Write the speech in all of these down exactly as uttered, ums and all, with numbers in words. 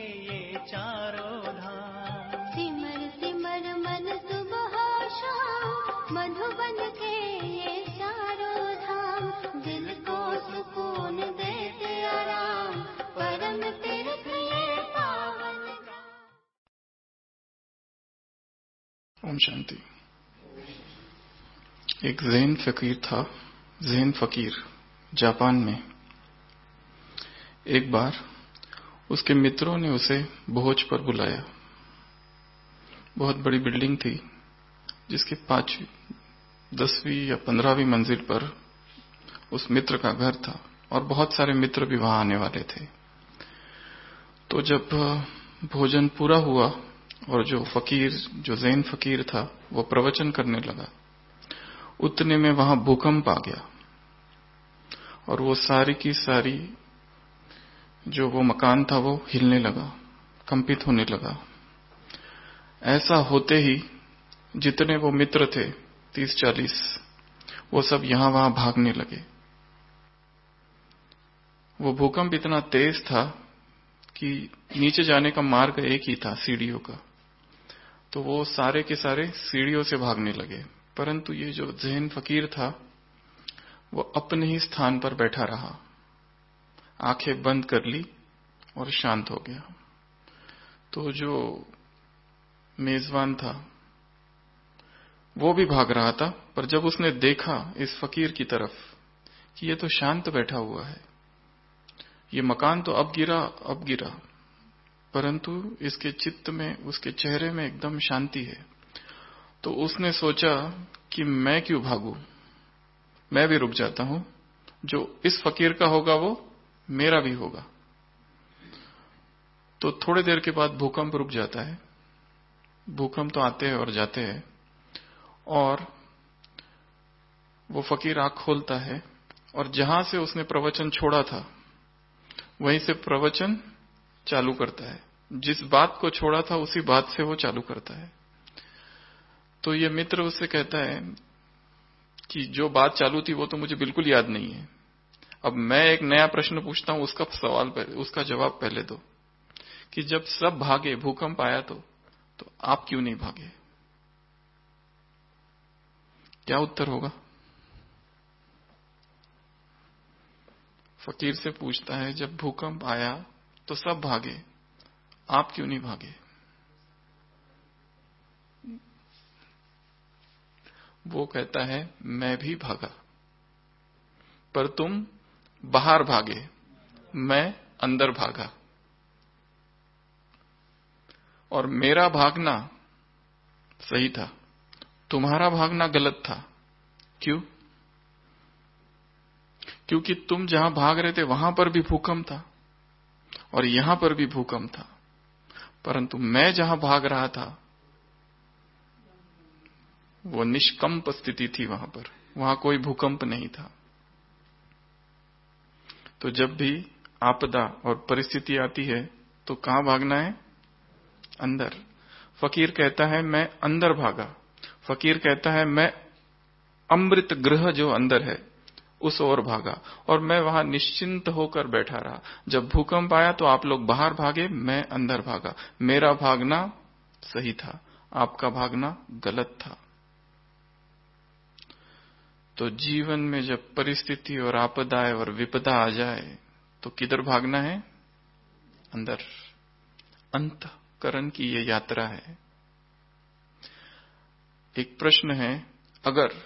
ये चारों धाम। सिमर सिमर मन सुबह शाम मधुबन के ये चारों धाम। दिल को सुकून देते आराम परम तीर्थ ये पावन धाम। ओम शांति। एक ज़ैन फकीर था, ज़ैन फकीर जापान में। एक बार उसके मित्रों ने उसे भोज पर बुलाया। बहुत बड़ी बिल्डिंग थी जिसके पांचवी, दसवीं या पंद्रहवीं मंजिल पर उस मित्र का घर था और बहुत सारे मित्र भी वहां आने वाले थे। तो जब भोजन पूरा हुआ और जो फकीर, जो ज़ैन फकीर था, वो प्रवचन करने लगा, उतने में वहां भूकंप आ गया और वो सारी की सारी जो वो मकान था वो हिलने लगा, कंपित होने लगा। ऐसा होते ही जितने वो मित्र थे, तीस चालीस, वो सब यहां वहां भागने लगे। वो भूकंप इतना तेज था कि नीचे जाने का मार्ग एक ही था, सीढ़ियों का। तो वो सारे के सारे सीढ़ियों से भागने लगे, परंतु ये जो ज़ैन फकीर था वो अपने ही स्थान पर बैठा रहा, आंखें बंद कर ली और शांत हो गया। तो जो मेजबान था वो भी भाग रहा था, पर जब उसने देखा इस फकीर की तरफ कि ये तो शांत बैठा हुआ है, ये मकान तो अब गिरा अब गिरा, परंतु इसके चित्त में, उसके चेहरे में एकदम शांति है, तो उसने सोचा कि मैं क्यों भागूं, मैं भी रुक जाता हूं। जो इस फकीर का होगा वो मेरा भी होगा। तो थोड़ी देर के बाद भूकंप रुक जाता है। भूकंप तो आते हैं और जाते हैं, और वो फकीर आंख खोलता है और जहां से उसने प्रवचन छोड़ा था वहीं से प्रवचन चालू करता है। जिस बात को छोड़ा था उसी बात से वो चालू करता है। तो ये मित्र उससे कहता है कि जो बात चालू थी वो तो मुझे बिल्कुल याद नहीं है, अब मैं एक नया प्रश्न पूछता हूं, उसका सवाल पहले, उसका जवाब पहले दो, कि जब सब भागे, भूकंप आया तो तो आप क्यों नहीं भागे? क्या उत्तर होगा? फकीर से पूछता है, जब भूकंप आया तो सब भागे, आप क्यों नहीं भागे? वो कहता है, मैं भी भागा, पर तुम बाहर भागे, मैं अंदर भागा, और मेरा भागना सही था, तुम्हारा भागना गलत था। क्यों? क्योंकि तुम जहां भाग रहे थे वहां पर भी भूकंप था और यहां पर भी भूकंप था, परंतु मैं जहां भाग रहा था वो निष्कंप स्थिति थी, वहां पर, वहां कोई भूकंप नहीं था। तो जब भी आपदा और परिस्थिति आती है तो कहां भागना है? अंदर। फकीर कहता है मैं अंदर भागा। फकीर कहता है मैं अमृत गृह जो अंदर है उस ओर भागा, और मैं वहां निश्चिंत होकर बैठा रहा। जब भूकंप आया तो आप लोग बाहर भागे, मैं अंदर भागा। मेरा भागना सही था, आपका भागना गलत था। तो जीवन में जब परिस्थिति और आपदाएं और विपदा आ जाए तो किधर भागना है? अंदर। अंतःकरण की ये यात्रा है। एक प्रश्न है, अगर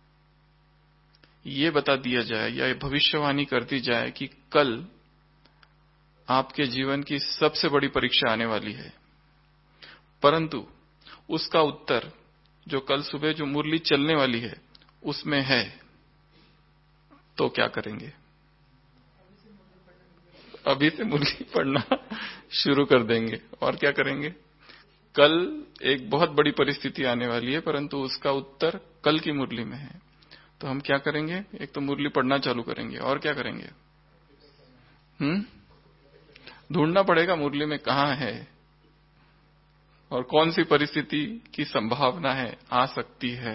ये बता दिया जाए या ये भविष्यवाणी कर दी जाए कि कल आपके जीवन की सबसे बड़ी परीक्षा आने वाली है, परंतु उसका उत्तर जो कल सुबह जो मुरली चलने वाली है उसमें है, तो क्या करेंगे? अभी से मुरली पढ़ना शुरू कर देंगे। और क्या करेंगे? कल एक बहुत बड़ी परिस्थिति आने वाली है, परंतु उसका उत्तर कल की मुरली में है, तो हम क्या करेंगे? एक तो मुरली पढ़ना चालू करेंगे, और क्या करेंगे? हम्म ढूंढना पड़ेगा मुरली में कहां है और कौन सी परिस्थिति की संभावना है, आ सकती है।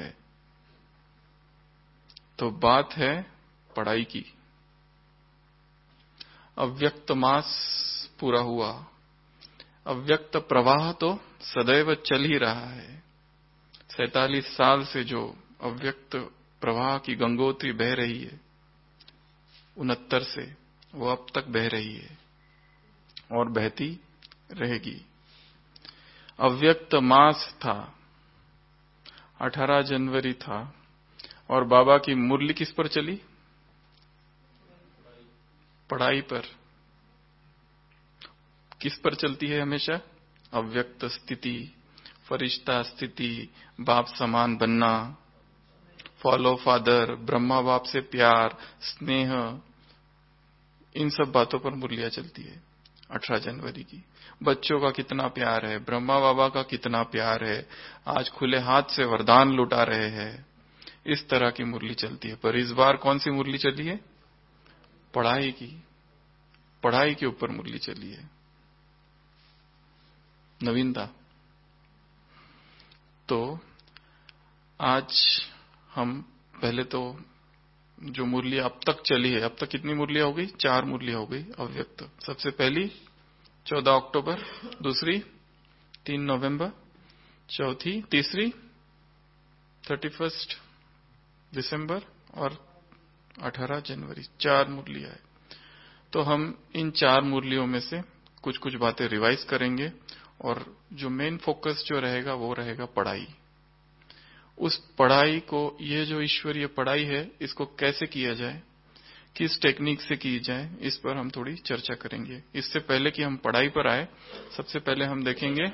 तो बात है पढ़ाई की। अव्यक्त मास पूरा हुआ, अव्यक्त प्रवाह तो सदैव चल ही रहा है। सैतालीस साल से जो अव्यक्त प्रवाह की गंगोत्री बह रही है उनहत्तर से, वो अब तक बह रही है और बहती रहेगी। अव्यक्त मास था, अठारह जनवरी था, और बाबा की मुरली किस पर चली? पढ़ाई पर। किस पर चलती है हमेशा? अव्यक्त स्थिति, फरिश्ता स्थिति, बाप समान बनना, फॉलो फादर, ब्रह्मा बाप से प्यार, स्नेह, इन सब बातों पर मुरलियां चलती है। अठारह जनवरी की बच्चों का कितना प्यार है, ब्रह्मा बाबा का कितना प्यार है, आज खुले हाथ से वरदान लुटा रहे हैं, इस तरह की मुरली चलती है। पर इस बार कौन सी मुरली चली है? पढ़ाई की। पढ़ाई के ऊपर मुरली चली है, नवीनता। तो आज हम पहले तो जो मुरली अब तक चली है, अब तक कितनी मुरलियां हो गई? चार मुरलियां हो गई अव्यक्त। सबसे पहली चौदह अक्टूबर, दूसरी तीन नवंबर, चौथी तीसरी थर्टी फर्स्ट दिसंबर और अठारह जनवरी। चार मुरलियां है। तो हम इन चार मुरलियों में से कुछ कुछ बातें रिवाइज करेंगे और जो मेन फोकस जो रहेगा वो रहेगा पढ़ाई। उस पढ़ाई को, ये जो ईश्वरीय पढ़ाई है, इसको कैसे किया जाए, किस टेक्निक से की जाए, इस पर हम थोड़ी चर्चा करेंगे। इससे पहले कि हम पढ़ाई पर आए, सबसे पहले हम देखेंगे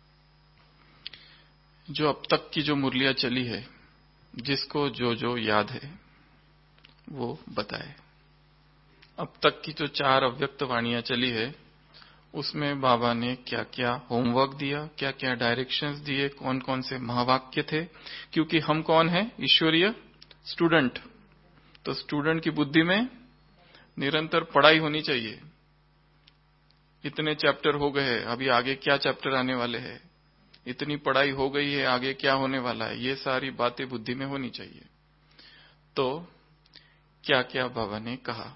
जो अब तक की जो मुरलियां चली है, जिसको जो जो याद है वो बताए। अब तक की जो चार अव्यक्त वाणियां चली है उसमें बाबा ने क्या क्या होमवर्क दिया, क्या क्या डायरेक्शंस दिए, कौन कौन से महावाक्य थे। क्योंकि हम कौन है? ईश्वरीय स्टूडेंट। तो स्टूडेंट की बुद्धि में निरंतर पढ़ाई होनी चाहिए। इतने चैप्टर हो गए हैं, अभी आगे क्या चैप्टर आने वाले हैं, इतनी पढ़ाई हो गई है, आगे क्या होने वाला है, ये सारी बातें बुद्धि में होनी चाहिए। तो क्या क्या बाबा ने कहा?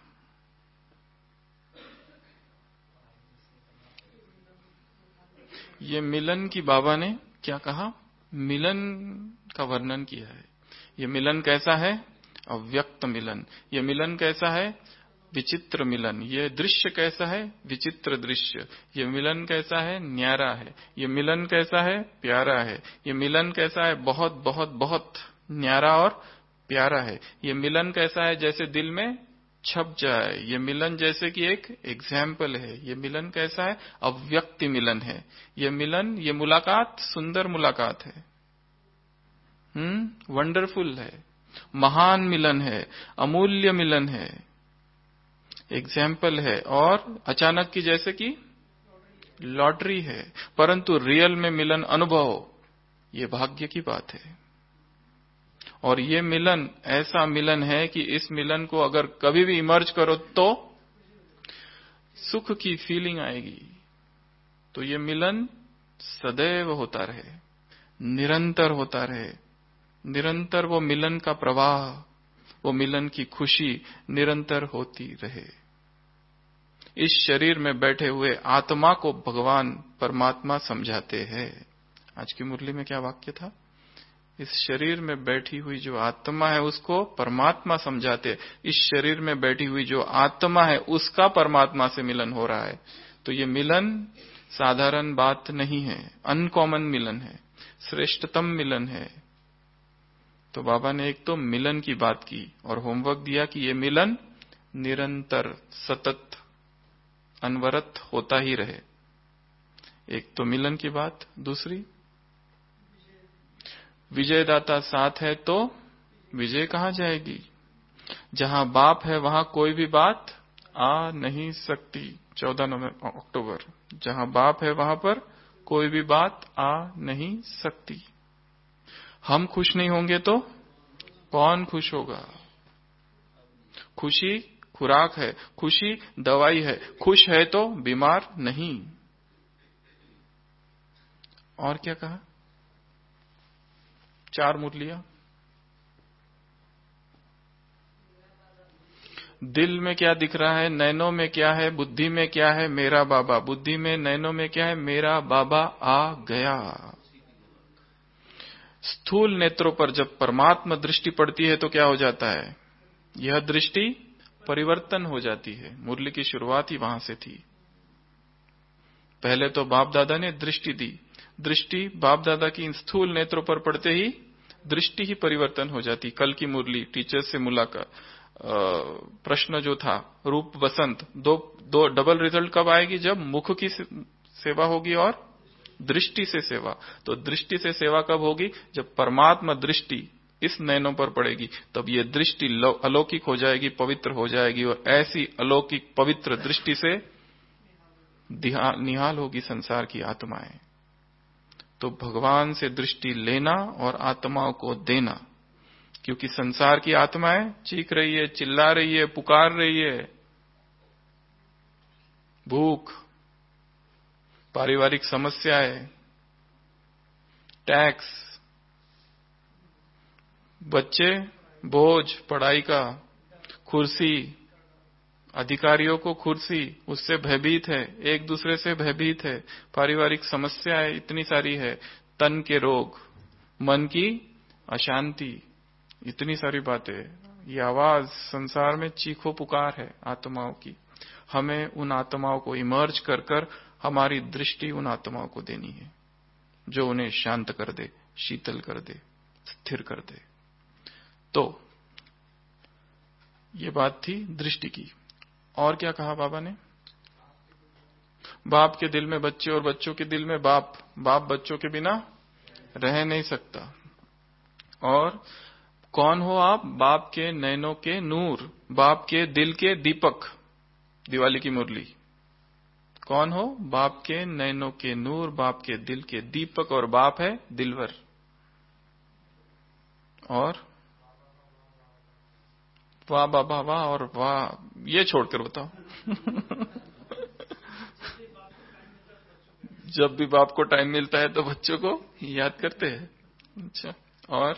ये मिलन की बाबा ने क्या कहा? मिलन का वर्णन किया है। ये मिलन कैसा है? अव्यक्त मिलन। ये मिलन कैसा है? विचित्र मिलन। ये दृश्य कैसा है? विचित्र दृश्य। ये मिलन कैसा है? न्यारा है। ये मिलन कैसा है? प्यारा है। ये मिलन कैसा है? बहुत बहुत बहुत न्यारा और प्यारा है। ये मिलन कैसा है? जैसे दिल में छप जाए। ये मिलन जैसे कि एक एग्जाम्पल है। ये मिलन कैसा है? अव्यक्ति मिलन है। ये मिलन, ये मुलाकात सुंदर मुलाकात है, हम्म वंडरफुल है, महान मिलन है, अमूल्य मिलन है, एग्जाम्पल है, और अचानक की जैसे कि लॉटरी है। परंतु रियल में मिलन अनुभव, ये भाग्य की बात है। और ये मिलन ऐसा मिलन है कि इस मिलन को अगर कभी भी इमर्ज करो तो सुख की फीलिंग आएगी। तो ये मिलन सदैव होता रहे, निरंतर होता रहे, निरंतर वो मिलन का प्रवाह, वो मिलन की खुशी निरंतर होती रहे। इस शरीर में बैठे हुए आत्मा को भगवान परमात्मा समझाते हैं। आज की मुरली में क्या वाक्य था? इस शरीर में बैठी हुई जो आत्मा है उसको परमात्मा समझाते। इस शरीर में बैठी हुई जो आत्मा है उसका परमात्मा से मिलन हो रहा है। तो ये मिलन साधारण बात नहीं है, अनकॉमन मिलन है, श्रेष्ठतम मिलन है। तो बाबा ने एक तो मिलन की बात की और होमवर्क दिया कि ये मिलन निरंतर सतत अनवरत होता ही रहे। एक तो मिलन की बात। दूसरी, विजयदाता साथ है तो विजय कहां जाएगी? जहां बाप है वहां कोई भी बात आ नहीं सकती। चौदह नवंबर अक्टूबर, जहां बाप है वहां पर कोई भी बात आ नहीं सकती। हम खुश नहीं होंगे तो कौन खुश होगा? खुशी खुराक है, खुशी दवाई है, खुश है तो बीमार नहीं। और क्या कहा? चार मुरलियां। दिल में क्या दिख रहा है, नैनों में क्या है, बुद्धि में क्या है, मेरा बाबा। बुद्धि में, नैनों में क्या है, मेरा बाबा आ गया। स्थूल नेत्रों पर जब परमात्मा दृष्टि पड़ती है तो क्या हो जाता है, यह दृष्टि परिवर्तन हो जाती है। मुरली की शुरुआत ही वहां से थी। पहले तो बाप दादा ने दृष्टि दी, दृष्टि बाप दादा की इन स्थूल नेत्रों पर पड़ते ही दृष्टि ही परिवर्तन हो जाती। कल की मुरली टीचर से मुलाकात, प्रश्न जो था रूप वसंत, दो दो डबल रिजल्ट कब आएगी, जब मुख की सेवा होगी और दृष्टि से सेवा। तो दृष्टि से सेवा कब होगी, जब परमात्मा दृष्टि इस नैनों पर पड़ेगी, तब ये दृष्टि अलौकिक हो जाएगी, पवित्र हो जाएगी, और ऐसी अलौकिक पवित्र दृष्टि से निहाल होगी संसार की आत्माएं। तो भगवान से दृष्टि लेना और आत्माओं को देना, क्योंकि संसार की आत्माएं चीख रही है, चिल्ला रही है, पुकार रही है। भूख, पारिवारिक समस्याएं, टैक्स, बच्चे, बोझ पढ़ाई का, कुर्सी, अधिकारियों को कुर्सी, उससे भयभीत है, एक दूसरे से भयभीत है, पारिवारिक समस्याएं इतनी सारी है, तन के रोग, मन की अशांति, इतनी सारी बातें। ये आवाज संसार में चीखो पुकार है आत्माओं की। हमें उन आत्माओं को इमर्ज कर कर हमारी दृष्टि उन आत्माओं को देनी है, जो उन्हें शांत कर दे, शीतल कर दे, स्थिर कर दे। तो ये बात थी दृष्टि की। और क्या कहा बाबा ने, बाप के दिल में बच्चे और बच्चों के दिल में बाप, बाप बच्चों के बिना रह नहीं सकता। और कौन हो आप, बाप के नैनों के नूर, बाप के दिल के दीपक। दिवाली की मुरली, कौन हो, बाप के नैनों के नूर, बाप के दिल के दीपक, और बाप है दिलवर। और वाह बाबा वाह, और वाह, ये छोड़कर बताओ। जब भी बाप को टाइम मिलता है तो बच्चों को याद करते हैं। अच्छा, और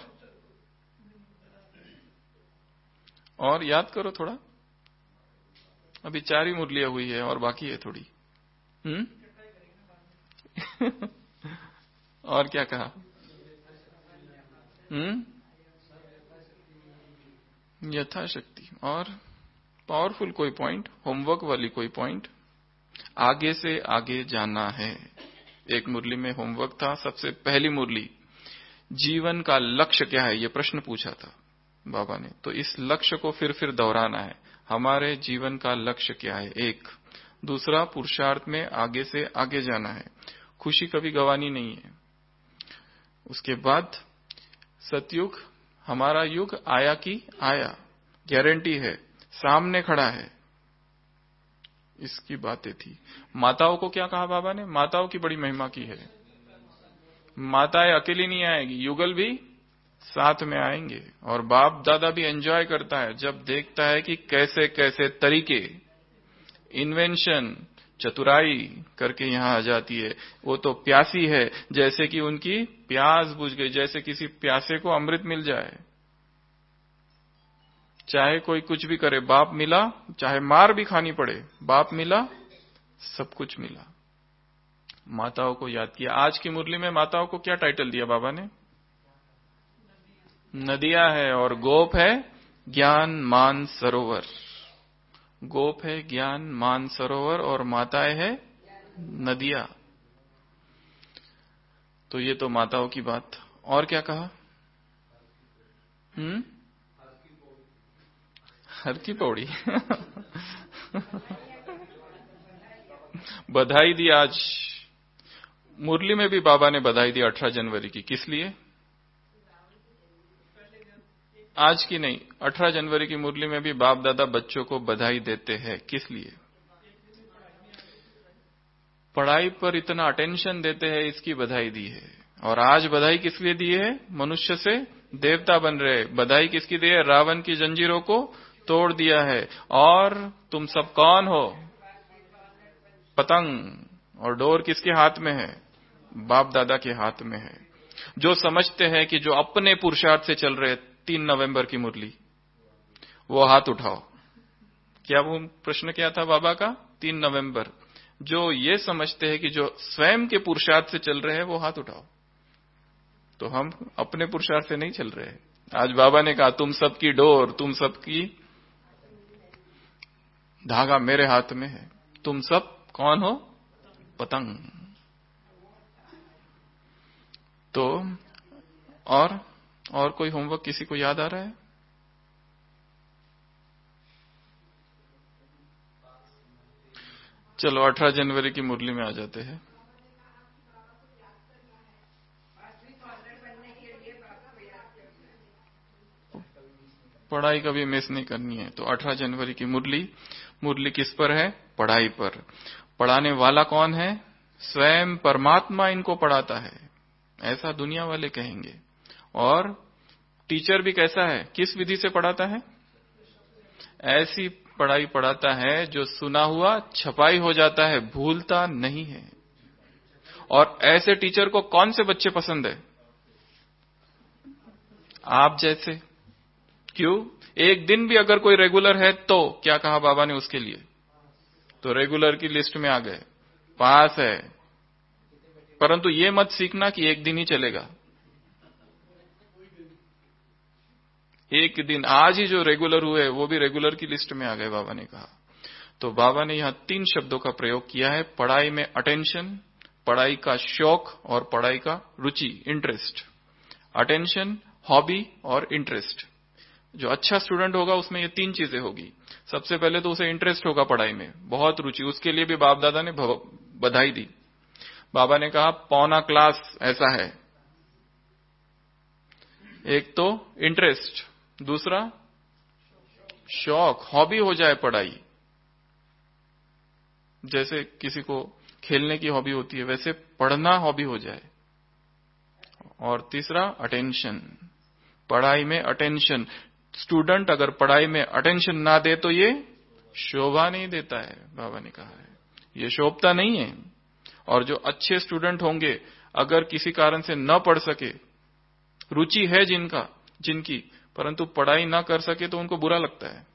और याद करो थोड़ा, अभी चार ही मुरलियां हुई है और बाकी है थोड़ी। हम्म और क्या कहा, हम्म यथाशक्ति। और पावरफुल कोई पॉइंट, होमवर्क वाली कोई पॉइंट, आगे से आगे जाना है। एक मुरली में होमवर्क था, सबसे पहली मुरली, जीवन का लक्ष्य क्या है, ये प्रश्न पूछा था बाबा ने। तो इस लक्ष्य को फिर फिर दोहराना है, हमारे जीवन का लक्ष्य क्या है। एक दूसरा, पुरुषार्थ में आगे से आगे जाना है, खुशी कभी गंवानी नहीं है। उसके बाद सतयुग, हमारा युग आया कि आया, गारंटी है, सामने खड़ा है, इसकी बातें थी। माताओं को क्या कहा बाबा ने, माताओं की बड़ी महिमा की है। माताएं अकेली नहीं आएगी, युगल भी साथ में आएंगे। और बाप दादा भी एंजॉय करता है जब देखता है कि कैसे कैसे तरीके, इन्वेंशन, चतुराई करके यहां आ जाती है। वो तो प्यासी है, जैसे कि उनकी प्यास बुझ गई, जैसे किसी प्यासे को अमृत मिल जाए। चाहे कोई कुछ भी करे, बाप मिला, चाहे मार भी खानी पड़े, बाप मिला, सब कुछ मिला। माताओं को याद किया। आज की मुरली में माताओं को क्या टाइटल दिया बाबा ने, नदियां है, और गोप है ज्ञान मान सरोवर। गोप है ज्ञान मान सरोवर, और माताएं है नदियां। तो ये तो माताओं की बात। और क्या कहा, हम्म हर की पौड़ी। बधाई दी आज मुरली में भी बाबा ने बधाई दी अठारह जनवरी की। किस लिए, आज की नहीं, अठारह जनवरी की मुरली में भी बाप दादा बच्चों को बधाई देते हैं। किस लिए, पढ़ाई पर इतना अटेंशन देते हैं, इसकी बधाई दी है। और आज बधाई किस लिए दी है, मनुष्य से देवता बन रहे। बधाई किसकी दी है, रावण की जंजीरों को तोड़ दिया है। और तुम सब कौन हो, पतंग। और डोर किसके हाथ में है, बाप दादा के हाथ में है। जो समझते हैं कि जो अपने पुरुषार्थ से चल रहे, तीन नवंबर की मुरली, वो हाथ उठाओ। क्या वो प्रश्न क्या था बाबा का? तीन नवंबर। जो ये समझते हैं कि जो स्वयं के पुरुषार्थ से चल रहे हैं वो हाथ उठाओ। तो हम अपने पुरुषार्थ से नहीं चल रहे हैं। आज बाबा ने कहा तुम सबकी डोर, तुम सबकी धागा मेरे हाथ में है। तुम सब कौन हो? पतंग। तो और और कोई होमवर्क किसी को याद आ रहा है? चलो अठारह जनवरी की मुरली में आ जाते हैं। पढ़ाई कभी मिस नहीं करनी है। तो अठारह जनवरी की मुरली, मुरली किस पर है? पढ़ाई पर। पढ़ाने वाला कौन है? स्वयं परमात्मा इनको पढ़ाता है, ऐसा दुनिया वाले कहेंगे। और टीचर भी कैसा है? किस विधि से पढ़ाता है? ऐसी पढ़ाई पढ़ाता है जो सुना हुआ छपाई हो जाता है, भूलता नहीं है। और ऐसे टीचर को कौन से बच्चे पसंद है? आप जैसे। क्यों? एक दिन भी अगर कोई रेगुलर है तो क्या कहा बाबा ने उसके लिए? तो रेगुलर की लिस्ट में आ गए, पास है। परंतु ये मत सीखना कि एक दिन ही चलेगा। एक दिन, आज ही जो रेगुलर हुए वो भी रेगुलर की लिस्ट में आ गए, बाबा ने कहा। तो बाबा ने यहां तीन शब्दों का प्रयोग किया है, पढ़ाई में अटेंशन, पढ़ाई का शौक और पढ़ाई का रुचि, इंटरेस्ट। अटेंशन, हॉबी और इंटरेस्ट। जो अच्छा स्टूडेंट होगा उसमें ये तीन चीजें होगी। सबसे पहले तो उसे इंटरेस्ट होगा पढ़ाई में, बहुत रुचि। उसके लिए भी बाप दादा ने बधाई दी। बाबा ने कहा पौना क्लास ऐसा है। एक तो इंटरेस्ट, दूसरा शौक, हॉबी हो जाए पढ़ाई। जैसे किसी को खेलने की हॉबी होती है, वैसे पढ़ना हॉबी हो जाए। और तीसरा अटेंशन, पढ़ाई में अटेंशन। स्टूडेंट अगर पढ़ाई में अटेंशन ना दे तो ये शोभा नहीं देता है, बाबा ने कहा है, ये शोभता नहीं है। और जो अच्छे स्टूडेंट होंगे, अगर किसी कारण से न पढ़ सके, रुचि है जिनका जिनकी परंतु पढ़ाई ना कर सके तो उनको बुरा लगता है।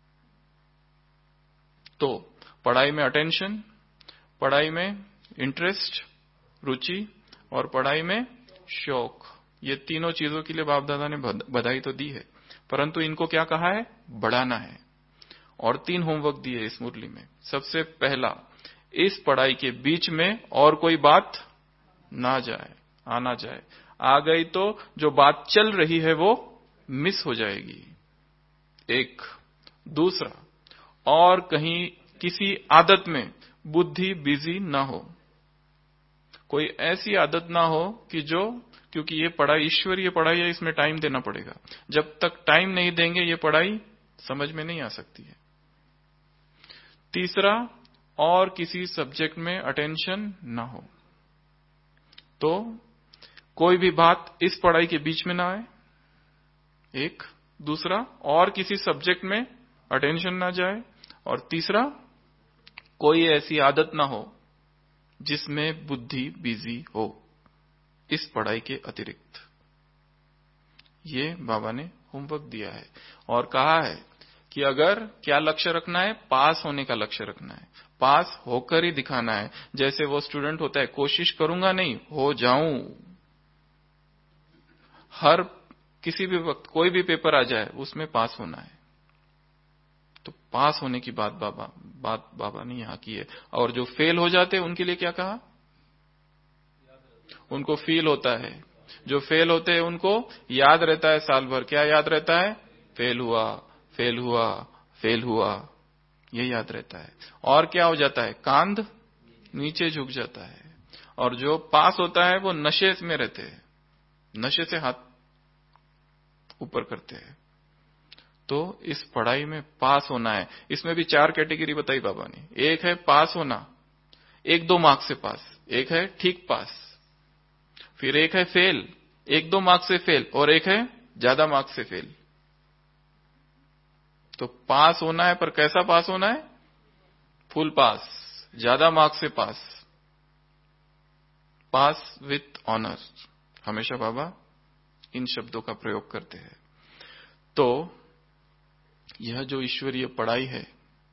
तो पढ़ाई में अटेंशन, पढ़ाई में इंटरेस्ट, रुचि, और पढ़ाई में शौक, ये तीनों चीजों के लिए बाप दादा ने बधाई तो दी है, परंतु इनको क्या कहा है? बढ़ाना है। और तीन होमवर्क दिए इस मुरली में। सबसे पहला, इस पढ़ाई के बीच में और कोई बात ना जाए, आना जाए। आ गई तो जो बात चल रही है वो मिस हो जाएगी। एक। दूसरा, और कहीं किसी आदत में बुद्धि बिजी ना हो, कोई ऐसी आदत ना हो कि जो, क्योंकि ये पढ़ाई ईश्वरीय पढ़ाई है, इसमें टाइम देना पड़ेगा। जब तक टाइम नहीं देंगे ये पढ़ाई समझ में नहीं आ सकती है। तीसरा, और किसी सब्जेक्ट में अटेंशन ना हो। तो कोई भी बात इस पढ़ाई के बीच में ना आए, एक। दूसरा, और किसी सब्जेक्ट में अटेंशन ना जाए। और तीसरा, कोई ऐसी आदत ना हो जिसमें बुद्धि बिजी हो इस पढ़ाई के अतिरिक्त। ये बाबा ने होमवर्क दिया है और कहा है कि अगर क्या लक्ष्य रखना है? पास होने का लक्ष्य रखना है, पास होकर ही दिखाना है। जैसे वो स्टूडेंट होता है, कोशिश करूंगा नहीं, हो जाऊं। हर किसी भी वक्त कोई भी पेपर आ जाए उसमें पास होना है। तो पास होने की बात बाबा बात बाबा ने यहां की है। और जो फेल हो जाते हैं उनके लिए क्या कहा? उनको फील होता है। जो फेल होते हैं उनको याद रहता है साल भर। क्या याद रहता है? फेल हुआ, फेल हुआ, फेल हुआ, ये याद रहता है। और क्या हो जाता है? कांध नीचे झुक जाता है। और जो पास होता है वो नशे में रहते हैं, नशे से हाथ ऊपर करते हैं। तो इस पढ़ाई में पास होना है। इसमें भी चार कैटेगरी बताई बाबा ने। एक है पास होना, एक दो मार्क्स से पास, एक है ठीक पास, फिर एक है फेल, एक दो मार्क्स से फेल, और एक है ज्यादा मार्क्स से फेल। तो पास होना है, पर कैसा पास होना है? फुल पास, ज्यादा मार्क्स से पास, पास विथ ऑनर। हमेशा बाबा इन शब्दों का प्रयोग करते हैं। तो यह जो ईश्वरीय पढ़ाई है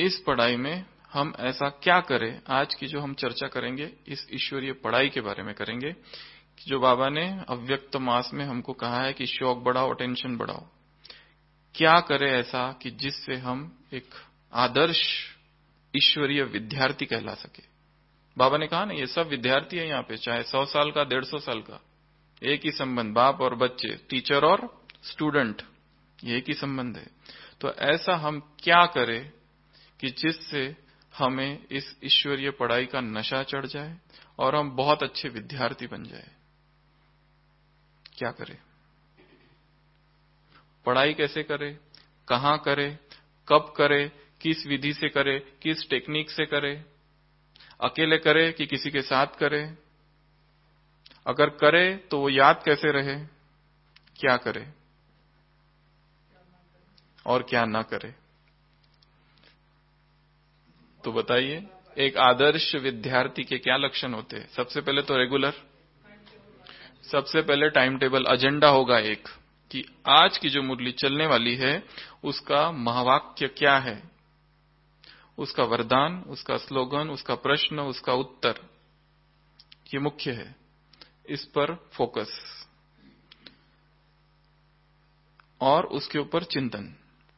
इस पढ़ाई में हम ऐसा क्या करें, आज की जो हम चर्चा करेंगे इस ईश्वरीय पढ़ाई के बारे में करेंगे, जो बाबा ने अव्यक्त मास में हमको कहा है कि शौक बढ़ाओ, अटेंशन बढ़ाओ। क्या करें ऐसा कि जिससे हम एक आदर्श ईश्वरीय विद्यार्थी कहला सके। बाबा ने कहा ना, ये सब विद्यार्थी है यहाँ पे, चाहे सौ साल का, डेढ़ सौ साल का, एक ही संबंध, बाप और बच्चे, टीचर और स्टूडेंट, ये एक ही संबंध है। तो ऐसा हम क्या करें कि जिससे हमें इस ईश्वरीय पढ़ाई का नशा चढ़ जाए और हम बहुत अच्छे विद्यार्थी बन जाए। क्या करें, पढ़ाई कैसे करें, कहां करें, कब करें, किस विधि से करें, किस टेक्निक से करें, अकेले करें कि किसी के साथ करें, अगर करें तो वो याद कैसे रहे, क्या करें और क्या ना करें। तो बताइए, एक आदर्श विद्यार्थी के क्या लक्षण होते हैं। सबसे पहले तो रेगुलर, सबसे पहले टाइम टेबल, एजेंडा होगा एक कि आज की जो मुरली चलने वाली है उसका महावाक्य क्या है, उसका वरदान, उसका स्लोगन, उसका प्रश्न, उसका उत्तर, ये मुख्य है, इस पर फोकस और उसके ऊपर चिंतन।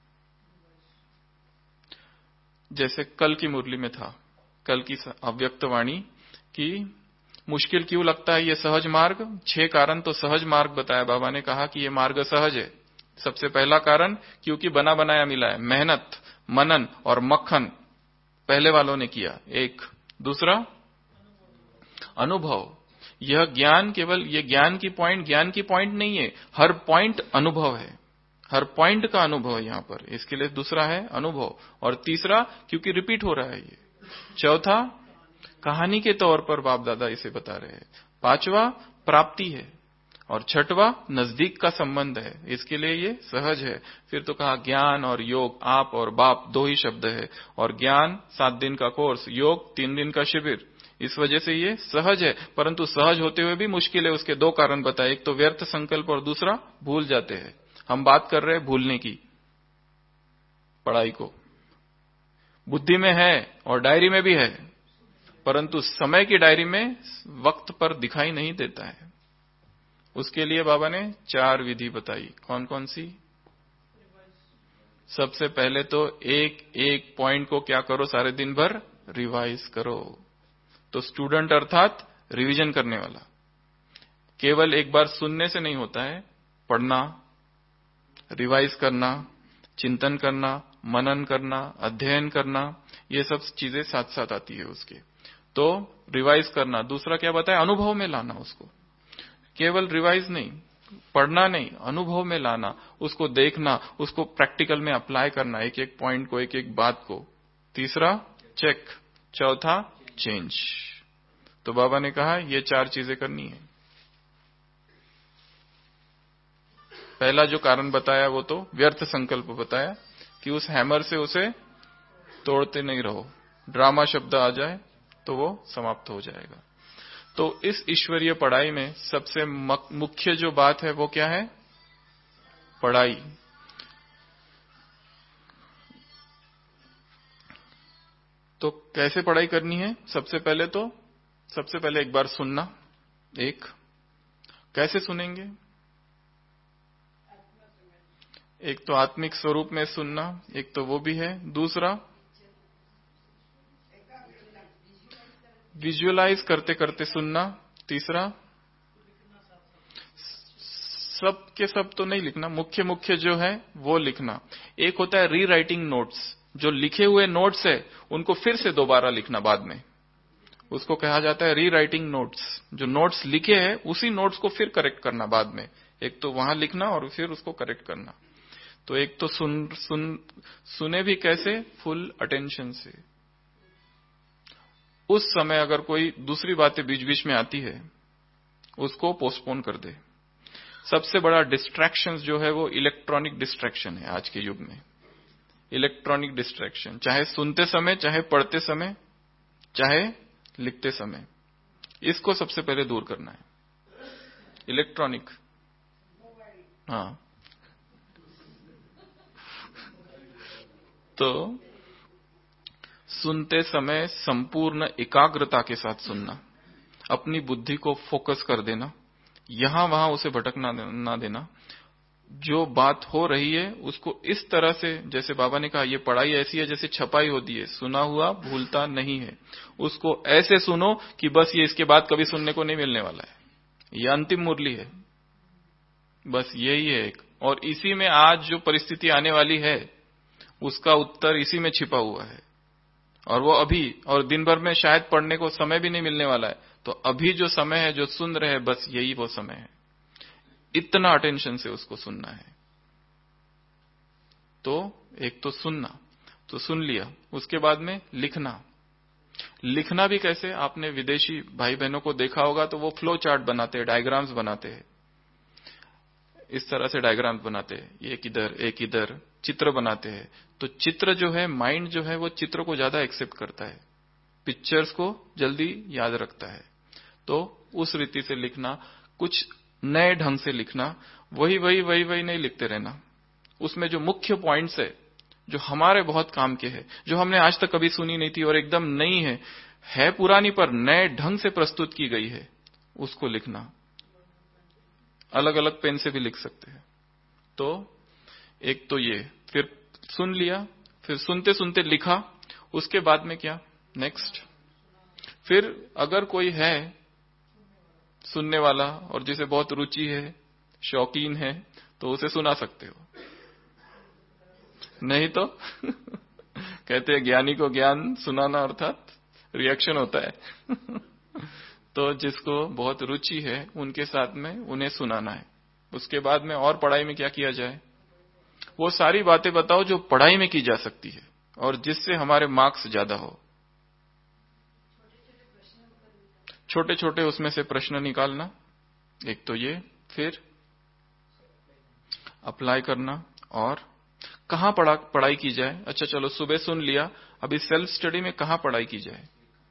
जैसे कल की मुरली में था, कल की अव्यक्त वाणी की मुश्किल क्यों लगता है ये सहज मार्ग, छह कारण तो सहज मार्ग बताया बाबा ने, कहा कि ये मार्ग सहज है। सबसे पहला कारण, क्योंकि बना बनाया मिला है, मेहनत, मनन और मक्खन पहले वालों ने किया, एक। दूसरा, अनुभव। यह ज्ञान केवल ये ज्ञान की पॉइंट ज्ञान की पॉइंट नहीं है, हर पॉइंट अनुभव है, हर पॉइंट का अनुभव है यहाँ पर, इसके लिए दूसरा है अनुभव। और तीसरा, क्योंकि रिपीट हो रहा है ये। चौथा, कहानी के तौर पर बाप दादा इसे बता रहे हैं। पांचवा, प्राप्ति है। और छठवा, नजदीक का संबंध है, इसके लिए ये सहज है। फिर तो कहा ज्ञान और योग, आप और बाप दो ही शब्द है, और ज्ञान सात दिन का कोर्स, योग तीन दिन का शिविर, इस वजह से ये सहज है। परंतु सहज होते हुए भी मुश्किल है, उसके दो कारण बताए, एक तो व्यर्थ संकल्प और दूसरा भूल जाते हैं। हम बात कर रहे हैं भूलने की, पढ़ाई को बुद्धि में है और डायरी में भी है, परंतु समय की डायरी में वक्त पर दिखाई नहीं देता है। उसके लिए बाबा ने चार विधि बताई। कौन कौन सी? सबसे पहले तो एक एक पॉइंट को क्या करो, सारे दिन भर रिवाइज करो। तो स्टूडेंट अर्थात रिवीजन करने वाला, केवल एक बार सुनने से नहीं होता है, पढ़ना, रिवाइज करना, चिंतन करना, मनन करना, अध्ययन करना, ये सब चीजें साथ साथ आती है उसके। तो रिवाइज करना। दूसरा क्या बताया, अनुभव में लाना उसको, केवल रिवाइज नहीं, पढ़ना नहीं, अनुभव में लाना, उसको देखना, उसको प्रैक्टिकल में अप्लाई करना, एक एक पॉइंट को, एक एक बात को। तीसरा, चेक। चौथा, चेंज। तो बाबा ने कहा ये चार चीजें करनी है। पहला जो कारण बताया वो तो व्यर्थ संकल्प बताया कि उस हैमर से उसे तोड़ते नहीं रहो, ड्रामा शब्द आ जाए तो वो समाप्त हो जाएगा। तो इस ईश्वरीय पढ़ाई में सबसे मुख्य जो बात है वो क्या है, पढ़ाई। तो कैसे पढ़ाई करनी है? सबसे पहले तो सबसे पहले एक बार सुनना। एक, कैसे सुनेंगे? एक तो आत्मिक स्वरूप में सुनना, एक तो वो भी है। दूसरा, विजुअलाइज करते करते सुनना। तीसरा, सब के सब तो नहीं लिखना, मुख्य मुख्य जो है वो लिखना। एक होता है री राइटिंग नोट्स, जो लिखे हुए नोट्स है उनको फिर से दोबारा लिखना बाद में, उसको कहा जाता है री राइटिंग नोट्स। जो नोट्स लिखे हैं उसी नोट्स को फिर करेक्ट करना बाद में, एक तो वहां लिखना और फिर उसको करेक्ट करना। तो एक तो सुन सुन सुने भी कैसे, फुल अटेंशन से। उस समय अगर कोई दूसरी बातें बीच बीच में आती है उसको पोस्टपोन कर दे। सबसे बड़ा डिस्ट्रैक्शन जो है वो इलेक्ट्रॉनिक डिस्ट्रैक्शन है आज के युग में। इलेक्ट्रॉनिक डिस्ट्रैक्शन, चाहे सुनते समय, चाहे पढ़ते समय, चाहे लिखते समय, इसको सबसे पहले दूर करना है। इलेक्ट्रॉनिक, हाँ। तो सुनते समय संपूर्ण एकाग्रता के साथ सुनना, अपनी बुद्धि को फोकस कर देना, यहां वहां उसे भटकना ना देना। जो बात हो रही है उसको इस तरह से, जैसे बाबा ने कहा ये पढ़ाई ऐसी है जैसे छपाई होती है, सुना हुआ भूलता नहीं है। उसको ऐसे सुनो कि बस ये इसके बाद कभी सुनने को नहीं मिलने वाला है, ये अंतिम मुरली है, बस यही है एक। और इसी में आज जो परिस्थिति आने वाली है उसका उत्तर इसी में छिपा हुआ है, और वो अभी, और दिन भर में शायद पढ़ने को समय भी नहीं मिलने वाला है। तो अभी जो समय है, जो सुन रहे हैं, बस यही वो समय है। इतना अटेंशन से उसको सुनना है। तो एक तो सुनना, तो सुन लिया। उसके बाद में लिखना। लिखना भी कैसे, आपने विदेशी भाई बहनों को देखा होगा तो वो फ्लो चार्ट बनाते हैं, डायग्राम्स बनाते हैं, इस तरह से डायग्राम्स बनाते हैं, एक इधर एक इधर, चित्र बनाते हैं। तो चित्र जो है, माइंड जो है वो चित्र को ज्यादा एक्सेप्ट करता है, पिक्चर्स को जल्दी याद रखता है। तो उस रीति से लिखना, कुछ नए ढंग से लिखना, वही वही वही वही नहीं लिखते रहना। उसमें जो मुख्य पॉइंट्स है, जो हमारे बहुत काम के हैं, जो हमने आज तक कभी सुनी नहीं थी और एकदम नई है, है पुरानी पर नए ढंग से प्रस्तुत की गई है, उसको लिखना। अलग अलग पेन से भी लिख सकते हैं। तो एक तो ये, फिर सुन लिया, फिर सुनते सुनते लिखा। उसके बाद में क्या, नेक्स्ट, फिर अगर कोई है सुनने वाला और जिसे बहुत रुचि है, शौकीन है, तो उसे सुना सकते हो। नहीं तो कहते हैं ज्ञानी को ज्ञान सुनाना अर्थात रिएक्शन होता है। तो जिसको बहुत रुचि है उनके साथ में उन्हें सुनाना है। उसके बाद में और पढ़ाई में क्या किया जाए, वो सारी बातें बताओ जो पढ़ाई में की जा सकती है और जिससे हमारे मार्क्स ज्यादा हो। छोटे छोटे उसमें से प्रश्न निकालना, एक तो ये, फिर अप्लाई करना। और कहां पढ़ा पढ़ाई की जाए। अच्छा चलो सुबह सुन लिया, अभी सेल्फ स्टडी में कहां पढ़ाई की जाए।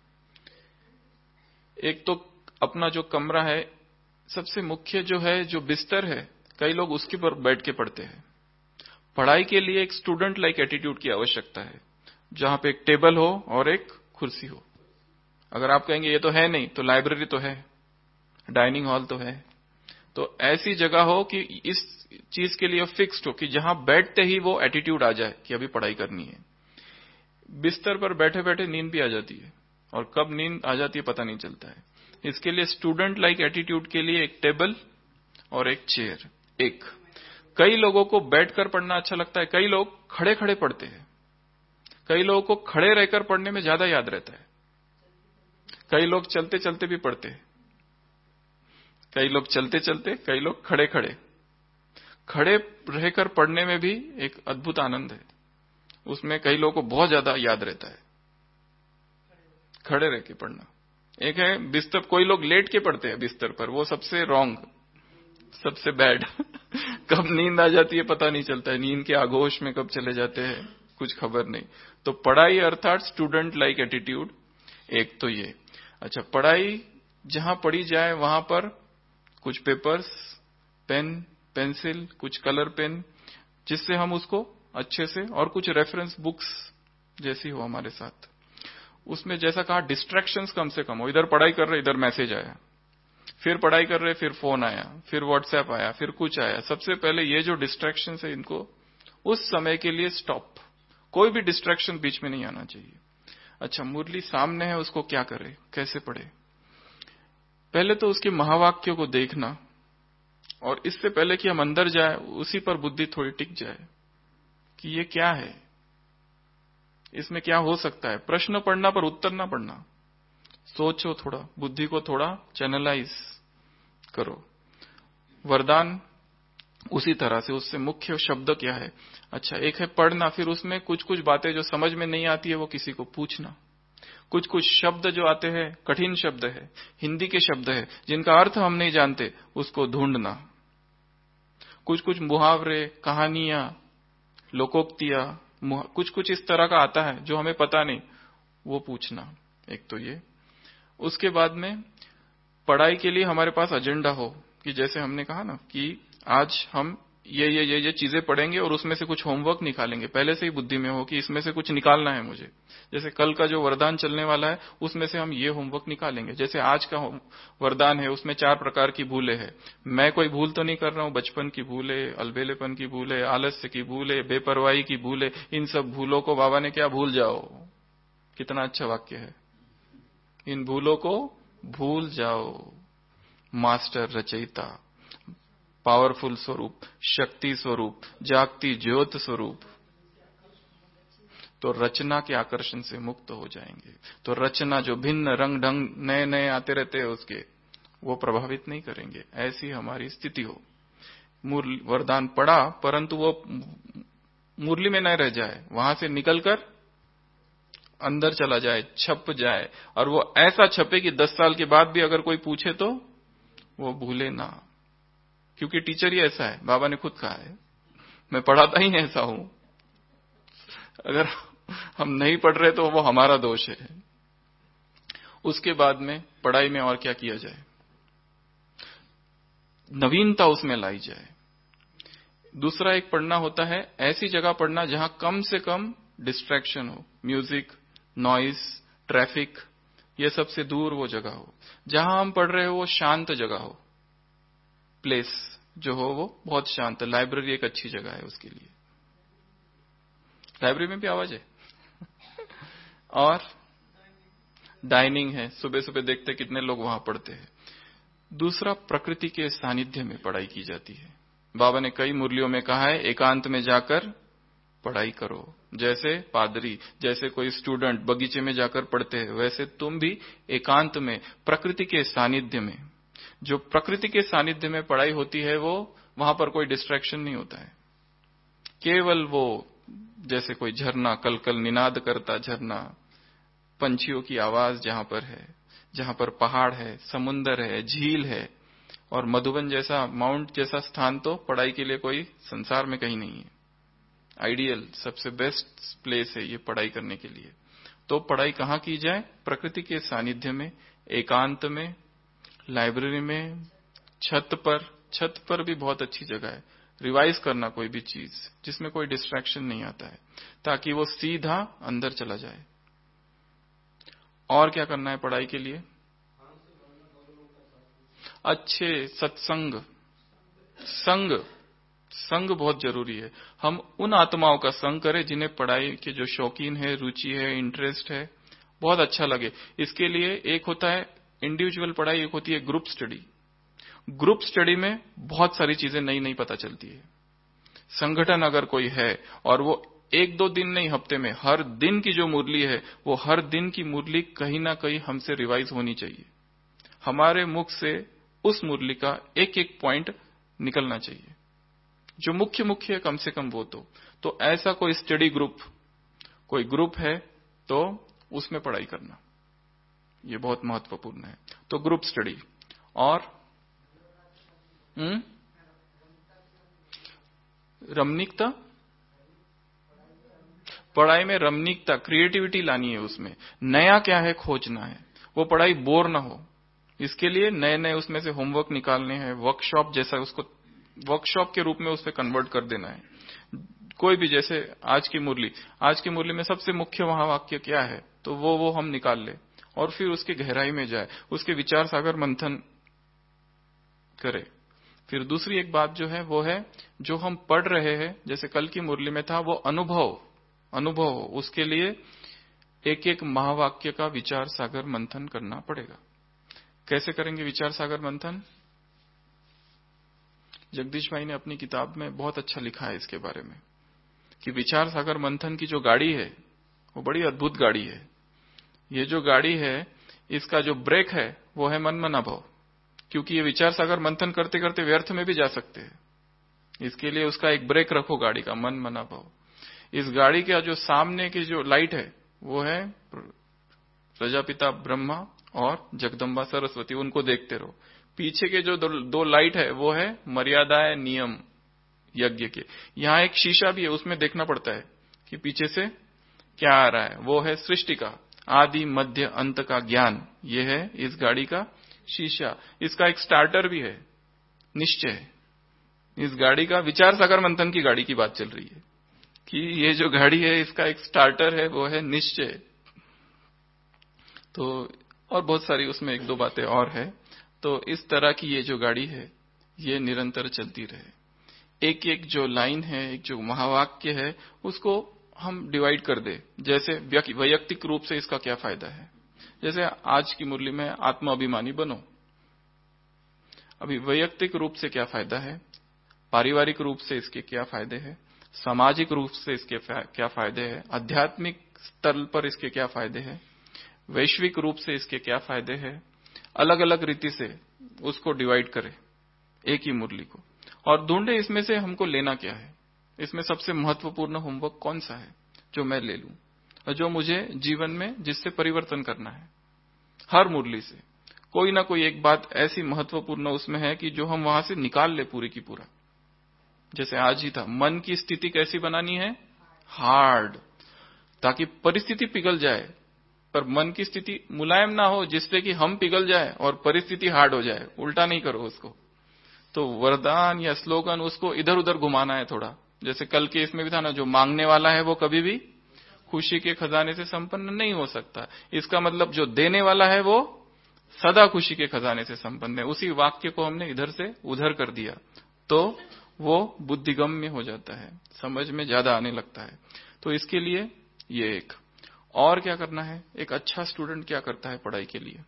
एक तो अपना जो कमरा है, सबसे मुख्य जो है, जो बिस्तर है, कई लोग उसके पर बैठ के पढ़ते हैं। पढ़ाई के लिए एक स्टूडेंट लाइक एटीट्यूड की आवश्यकता है, जहां पे एक टेबल हो और एक कुर्सी हो। अगर आप कहेंगे ये तो है नहीं, तो लाइब्रेरी तो है, डाइनिंग हॉल तो है। तो ऐसी जगह हो कि इस चीज के लिए फिक्स्ड हो कि जहां बैठते ही वो एटीट्यूड आ जाए कि अभी पढ़ाई करनी है। बिस्तर पर बैठे बैठे नींद भी आ जाती है, और कब नींद आ जाती है पता नहीं चलता है। इसके लिए स्टूडेंट लाइक एटीट्यूड के लिए एक टेबल और एक चेयर। एक कई लोगों को बैठकर पढ़ना अच्छा लगता है, कई लोग खड़े खड़े पढ़ते हैं। कई लोगों को खड़े रहकर पढ़ने में ज्यादा याद रहता है, कई लोग चलते चलते भी पढ़ते हैं, कई लोग चलते चलते, कई लोग खड़े खड़े। खड़े रहकर पढ़ने में भी एक अद्भुत आनंद है, उसमें कई लोगों को बहुत ज्यादा याद रहता है खड़े रह के पढ़ना। एक है बिस्तर, कोई लोग लेट के पढ़ते हैं बिस्तर पर, वो सबसे रॉन्ग, सबसे बैड। कब नींद आ जाती है पता नहीं चलता है, नींद के आगोश में कब चले जाते हैं कुछ खबर नहीं। तो पढ़ाई अर्थात स्टूडेंट लाइक एटीट्यूड, एक तो ये। अच्छा, पढ़ाई जहां पढ़ी जाए वहां पर कुछ पेपर्स, पेन, पेंसिल, कुछ कलर पेन, जिससे हम उसको अच्छे से, और कुछ रेफरेंस बुक्स जैसी हो हमारे साथ। उसमें जैसा कहा डिस्ट्रैक्शंस कम से कम हो। इधर पढ़ाई कर रहे, इधर मैसेज आया, फिर पढ़ाई कर रहे, फिर फोन आया, फिर व्हाट्सएप आया, फिर कुछ आया। सबसे पहले ये जो डिस्ट्रैक्शंस है, इनको उस समय के लिए स्टॉप। कोई भी डिस्ट्रैक्शन बीच में नहीं आना चाहिए। अच्छा, मुरली सामने है, उसको क्या करे, कैसे पढ़े। पहले तो उसके महावाक्यों को देखना, और इससे पहले कि हम अंदर जाए, उसी पर बुद्धि थोड़ी टिक जाए कि ये क्या है, इसमें क्या हो सकता है। प्रश्न पढ़ना पर उत्तर ना पढ़ना, सोचो थोड़ा, बुद्धि को थोड़ा चैनलाइज करो। वरदान उसी तरह से, उससे मुख्य शब्द क्या है। अच्छा, एक है पढ़ना, फिर उसमें कुछ कुछ बातें जो समझ में नहीं आती है वो किसी को पूछना। कुछ कुछ शब्द जो आते हैं, कठिन शब्द है, हिंदी के शब्द है, जिनका अर्थ हम नहीं जानते, उसको ढूंढना। कुछ कुछ मुहावरे, कहानियां, लोकोक्तियां, कुछ कुछ इस तरह का आता है जो हमें पता नहीं, वो पूछना। एक तो ये। उसके बाद में पढ़ाई के लिए हमारे पास एजेंडा हो, कि जैसे हमने कहा ना कि आज हम ये ये ये ये चीजें पढ़ेंगे और उसमें से कुछ होमवर्क निकालेंगे, पहले से ही बुद्धि में हो कि इसमें से कुछ निकालना है मुझे। जैसे कल का जो वरदान चलने वाला है उसमें से हम ये होमवर्क निकालेंगे। जैसे आज का वरदान है उसमें चार प्रकार की भूलें हैं। मैं कोई भूल तो नहीं कर रहा हूं, बचपन की भूलें, अलबेलेपन की भूलें, आलस्य की भूलें, बेपरवाही की भूलें, इन सब भूलों को बाबा ने क्या भूल जाओ। कितना अच्छा वाक्य है, इन भूलों को भूल जाओ। मास्टर, रचयिता, पावरफुल स्वरूप, शक्ति स्वरूप, जागती ज्योत स्वरूप, तो रचना के आकर्षण से मुक्त हो जाएंगे। तो रचना जो भिन्न रंग ढंग नए नए आते रहते हैं उसके, वो प्रभावित नहीं करेंगे। ऐसी हमारी स्थिति हो। वरदान पड़ा परंतु वो मुरली में न रह जाए, वहां से निकलकर अंदर चला जाए, छप जाए, और वो ऐसा छपे कि दस साल के बाद भी अगर कोई पूछे तो वो भूले ना। क्योंकि टीचर ही ऐसा है, बाबा ने खुद कहा है, मैं पढ़ाता ही ऐसा हूं। अगर हम नहीं पढ़ रहे तो वो हमारा दोष है। उसके बाद में पढ़ाई में और क्या किया जाए, नवीनता उसमें लाई जाए। दूसरा एक पढ़ना होता है, ऐसी जगह पढ़ना जहां कम से कम डिस्ट्रैक्शन हो, म्यूजिक, नॉइज, ट्रैफिक, ये सबसे दूर वो जगह हो। जहां हम पढ़ रहे हो वो शांत जगह हो, प्लेस जो हो वो बहुत शांत। लाइब्रेरी एक अच्छी जगह है उसके लिए। लाइब्रेरी में भी आवाज है। और डाइनिंग है, सुबह सुबह देखते कितने लोग वहां पढ़ते हैं। दूसरा, प्रकृति के सानिध्य में पढ़ाई की जाती है। बाबा ने कई मुरलियों में कहा है, एकांत में जाकर पढ़ाई करो। जैसे पादरी, जैसे कोई स्टूडेंट बगीचे में जाकर पढ़ते हैं, वैसे तुम भी एकांत में, प्रकृति के सानिध्य में। जो प्रकृति के सानिध्य में पढ़ाई होती है वो, वहां पर कोई डिस्ट्रैक्शन नहीं होता है। केवल वो, जैसे कोई झरना कल कल निनाद करता झरना, पंछियों की आवाज जहां पर है, जहां पर पहाड़ है, समुन्दर है, झील है, और मधुबन जैसा, माउंट जैसा स्थान तो पढ़ाई के लिए कोई संसार में कहीं नहीं है। आइडियल, सबसे बेस्ट प्लेस है ये पढ़ाई करने के लिए। तो पढ़ाई कहाँ की जाए? प्रकृति के सानिध्य में, एकांत में, लाइब्रेरी में, छत पर। छत पर भी बहुत अच्छी जगह है रिवाइज करना कोई भी चीज जिसमें कोई डिस्ट्रैक्शन नहीं आता है, ताकि वो सीधा अंदर चला जाए। और क्या करना है पढ़ाई के लिए? अच्छे सत्संग, संग संग बहुत जरूरी है। हम उन आत्माओं का संग करें जिन्हें पढ़ाई के जो शौकीन है, रुचि है, इंटरेस्ट है, बहुत अच्छा लगे। इसके लिए एक होता है इंडिविजुअल पढ़ाई, एक होती है ग्रुप स्टडी। ग्रुप स्टडी में बहुत सारी चीजें नई नई पता चलती है। संगठन अगर कोई है और वो एक दो दिन नहीं, हफ्ते में हर दिन की जो मुरली है, वो हर दिन की मुरली कहीं ना कहीं हमसे रिवाइज होनी चाहिए। हमारे मुख से उस मुरली का एक एक पॉइंट निकलना चाहिए, जो मुख्य मुख्य है कम से कम वो तो तो ऐसा कोई स्टडी ग्रुप, कोई ग्रुप है तो उसमें पढ़ाई करना, ये बहुत महत्वपूर्ण है। तो ग्रुप स्टडी। और हम्म रमणीकता, पढ़ाई में रमणीकता, क्रिएटिविटी लानी है, उसमें नया क्या है खोजना है। वो पढ़ाई बोर ना हो, इसके लिए नए नए उसमें से होमवर्क निकालने हैं, वर्कशॉप जैसा उसको वर्कशॉप के रूप में उस पर कन्वर्ट कर देना है। कोई भी, जैसे आज की मुरली, आज की मुरली में सबसे मुख्य वहां वाक्य क्या है, तो वो वो हम निकाल ले और फिर उसकी गहराई में जाए, उसके विचार सागर मंथन करे। फिर दूसरी एक बात जो है वो है, जो हम पढ़ रहे हैं, जैसे कल की मुरली में था, वो अनुभव अनुभव हो, उसके लिए एक एक महावाक्य का विचार सागर मंथन करना पड़ेगा। कैसे करेंगे विचार सागर मंथन? जगदीश भाई ने अपनी किताब में बहुत अच्छा लिखा है इसके बारे में, कि विचार सागर मंथन की जो गाड़ी है वो बड़ी अद्भुत गाड़ी है। ये जो गाड़ी है, इसका जो ब्रेक है वो है मन मना भाव, क्योंकि ये विचार सागर मंथन करते करते व्यर्थ में भी जा सकते हैं। इसके लिए उसका एक ब्रेक रखो गाड़ी का, मन मना भाव। इस गाड़ी का जो सामने की जो लाइट है वो है प्रजापिता ब्रह्मा और जगदम्बा सरस्वती, उनको देखते रहो। पीछे के जो दो, दो लाइट है वो है मर्यादा नियम यज्ञ के। यहाँ एक शीशा भी है, उसमें देखना पड़ता है कि पीछे से क्या आ रहा है। वो है सृष्टि का आदि मध्य अंत का ज्ञान, ये है इस गाड़ी का शीशा। इसका एक स्टार्टर भी है, निश्चय। इस गाड़ी का विचार सागर मंथन की गाड़ी की बात चल रही है कि ये जो गाड़ी है इसका एक स्टार्टर है वो है निश्चय। तो और बहुत सारी उसमें एक दो बातें और है। तो इस तरह की ये जो गाड़ी है ये निरंतर चलती रहे। एक एक जो लाइन है, एक जो महावाक्य है, उसको हम डिवाइड कर दे। जैसे वैयक्तिक रूप से इसका क्या फायदा है, जैसे आज की मुरली में आत्म अभिमानी बनो। अभी वैयक्तिक रूप से क्या फायदा है, पारिवारिक रूप से इसके क्या फायदे हैं, सामाजिक रूप से इसके क्या फायदे हैं, आध्यात्मिक स्तर पर इसके क्या फायदे हैं, वैश्विक रूप से इसके क्या फायदे हैं, अलग अलग रीति से उसको डिवाइड करें एक ही मुरली को और ढूंढे इसमें से हमको लेना क्या है, इसमें सबसे महत्वपूर्ण होमवर्क कौन सा है जो मैं ले लूं और जो मुझे जीवन में जिससे परिवर्तन करना है। हर मुरली से कोई ना कोई एक बात ऐसी महत्वपूर्ण उसमें है कि जो हम वहां से निकाल ले पूरी की पूरा। जैसे आज ही था, मन की स्थिति कैसी बनानी है, हार्ड, ताकि परिस्थिति पिघल जाए पर मन की स्थिति मुलायम ना हो जिससे कि हम पिघल जाए और परिस्थिति हार्ड हो जाए। उल्टा नहीं करो उसको। तो वरदान या स्लोगन उसको इधर उधर घुमाना है थोड़ा। जैसे कल के इसमें भी था ना, जो मांगने वाला है वो कभी भी खुशी के खजाने से संपन्न नहीं हो सकता। इसका मतलब जो देने वाला है वो सदा खुशी के खजाने से संपन्न है। उसी वाक्य को हमने इधर से उधर कर दिया तो वो बुद्धिगम्य हो जाता है, समझ में ज्यादा आने लगता है। तो इसके लिए ये एक और क्या करना है, एक अच्छा स्टूडेंट क्या करता है पढ़ाई के लिए,